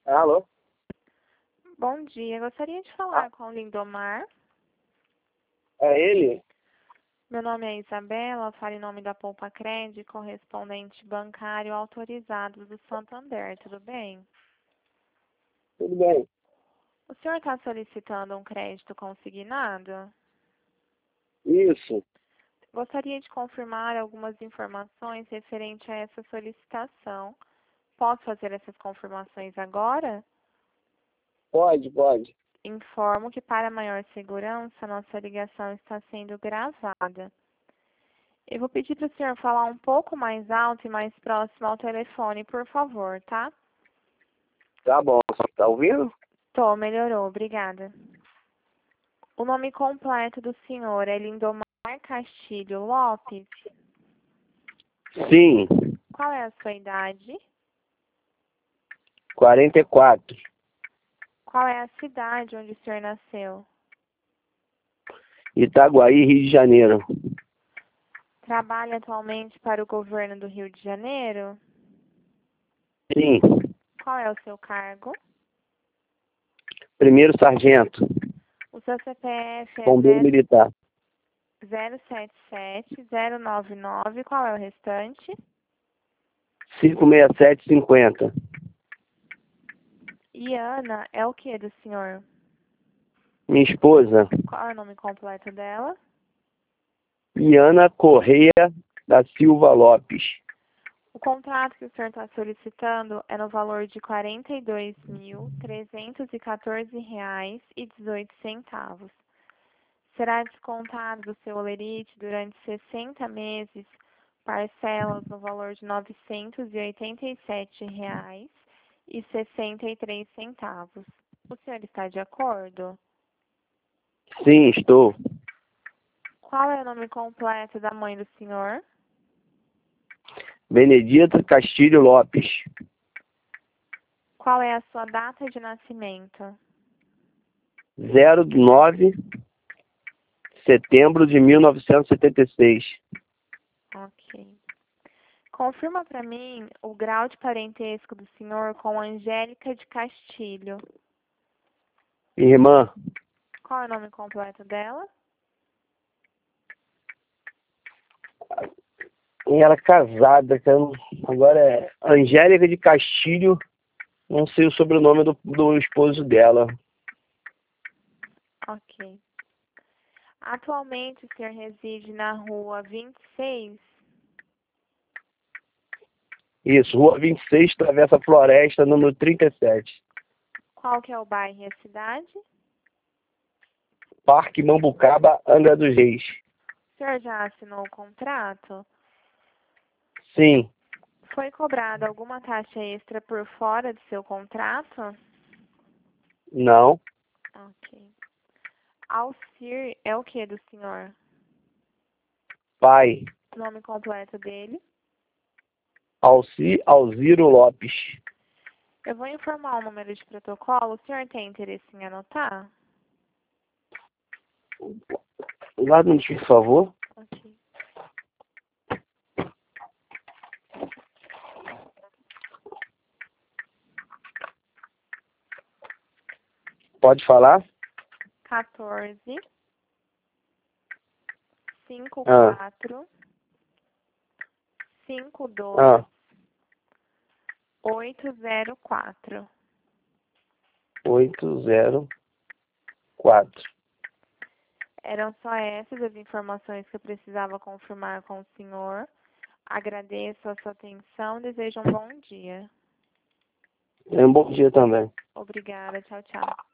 Alô? Bom dia, gostaria de falar com o Lindomar. É ele? Meu nome é Isabela, falo em nome da Poupa Cred, correspondente bancário autorizado do Santander, tudo bem? Tudo bem. O senhor está solicitando um crédito consignado? Isso. Gostaria de confirmar algumas informações referente a essa solicitação. Posso fazer essas confirmações agora? Pode. Informo que, para maior segurança, nossa ligação está sendo gravada. Eu vou pedir para o senhor falar um pouco mais alto e mais próximo ao telefone, por favor, tá? Tá bom. Tá ouvindo? Tô, melhorou, obrigada. O nome completo do senhor é Lindomar Castilho Lopes? Sim. Qual é a sua idade? 44. Qual é a cidade onde o senhor nasceu? Itaguaí, Rio de Janeiro. Trabalha atualmente para o governo do Rio de Janeiro? Sim. Qual é o seu cargo? Primeiro sargento. O seu CPF Bombeiro é militar. 077-099. Qual é o restante? 56750. E Ana é o que do senhor? Minha esposa, Qual é o nome completo dela? Iana Correia da Silva Lopes. O contrato que o senhor está solicitando é no valor de R$ 42.314,18. Será descontado do seu holerite durante 60 meses, parcelas no valor de R$ 987,63. O senhor está de acordo? Sim, estou. Qual é o nome completo da mãe do senhor? Benedita Castilho Lopes. Qual é a sua data de nascimento? 09 de setembro de 1976. Ok. Confirma para mim o grau de parentesco do senhor com Angélica de Castilho. Irmã, Qual é o nome completo dela? e ela é casada, agora é Angélica de Castilho, não sei o sobrenome do esposo dela. Ok. Atualmente o senhor reside na rua 26? Isso, Rua 26, Travessa Floresta, número 37. Qual que é o bairro e a cidade? Parque Mambucaba, Angra dos Reis. O senhor já assinou o contrato? Sim, Foi cobrada alguma taxa extra por fora do seu contrato? não, Ok. Alcir é o que do senhor? pai, O nome completo dele? Alziro Lopes. Eu vou informar o número de protocolo. O senhor tem interesse em anotar? Lá no por favor. Ok. Pode falar? 14 Ah, 54 52 ah, 804. 804. Eram só essas as informações que eu precisava confirmar com o senhor. Agradeço a sua atenção. Desejo um bom dia. Um bom dia também. Obrigada. Tchau, tchau.